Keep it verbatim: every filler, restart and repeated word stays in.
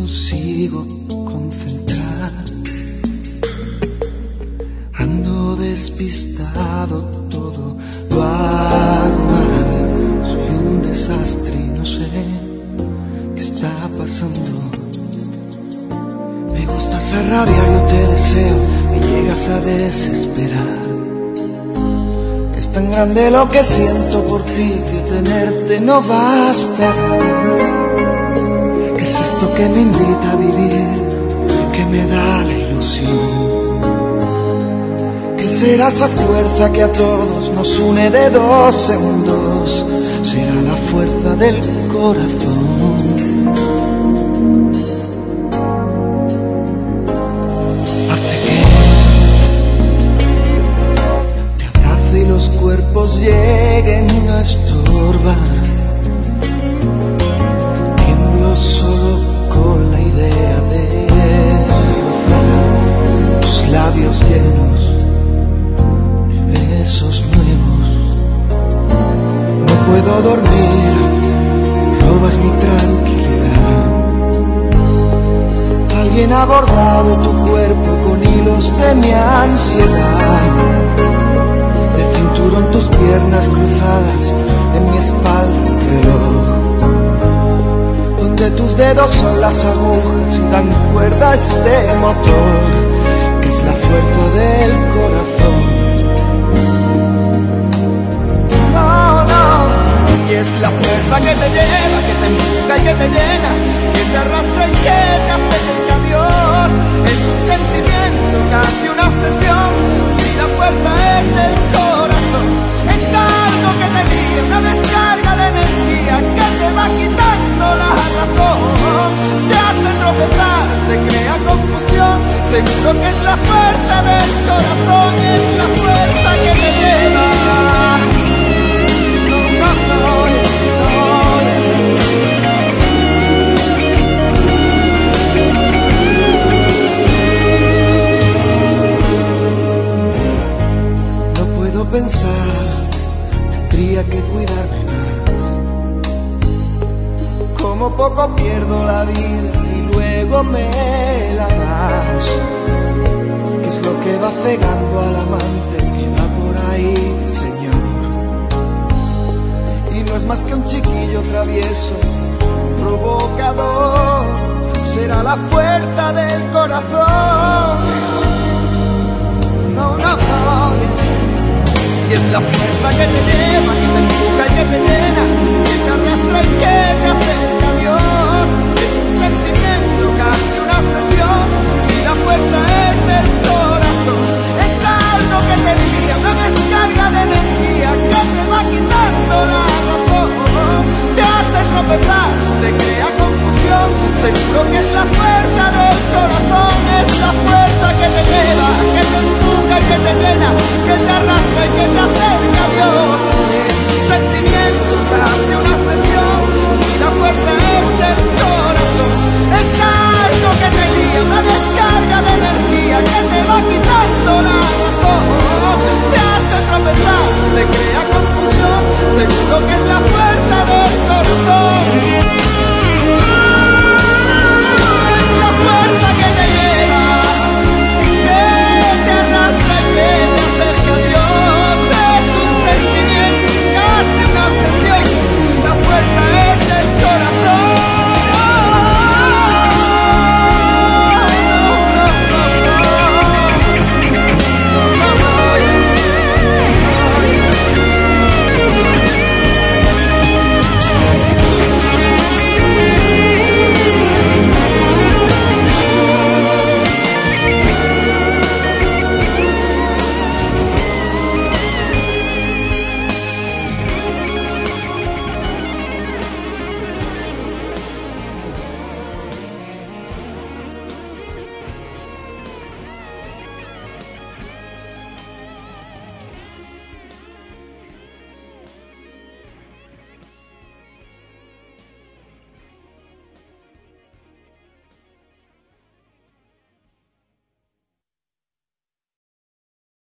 consigo concentrar. Ando despistado, todo lo hago mal. Soy un desastre y no sé qué está pasando. Me gustas a rabiar, yo te deseo, me llegas a desesperar. Es tan grande lo que siento por ti que tenerte no basta. ¿Qué es esto que me invita a vivir, que me da la ilusión? ¿Qué será esa fuerza que a todos nos une de dos en dos? Será la fuerza del corazón. Hace que te abrace y los cuerpos lleguen a estorbar. Solo con la idea de rozar tus labios llenos de besos nuevos. No puedo dormir, robas mi tranquilidad. Alguien ha bordado tu cuerpo con hilos de mi ansiedad. De cinturón tus piernas cruzadas, en mi espalda un reloj. De tus dedos son las agujas y dan cuerda a este motor, que es la fuerza del corazón. No, no, y es la fuerza que te lleva, que te empuja y que te llena, que te arrastra y que te acerca a Dios. Es un sentimiento, casi una obsesión, si la fuerza es del corazón. Es algo que te liga, una descarga de energía que te va quitando la razón, te hace tropezar, te crea confusión. Seguro que es la fuerza del corazón, es la fuerza que te lleva. No, no, no, no. No puedo pensar, tendría que cuidarme más. Como poco pierdo la vida y luego me la das. ¿Qué es lo que va cegando al amante que va por ahí, Señor? Y no es más que un chiquillo travieso, provocador. Será la fuerza del corazón. No, no, no. Y es la fuerza que te lleva, que te empuja y que te llena, que te arrastra y que te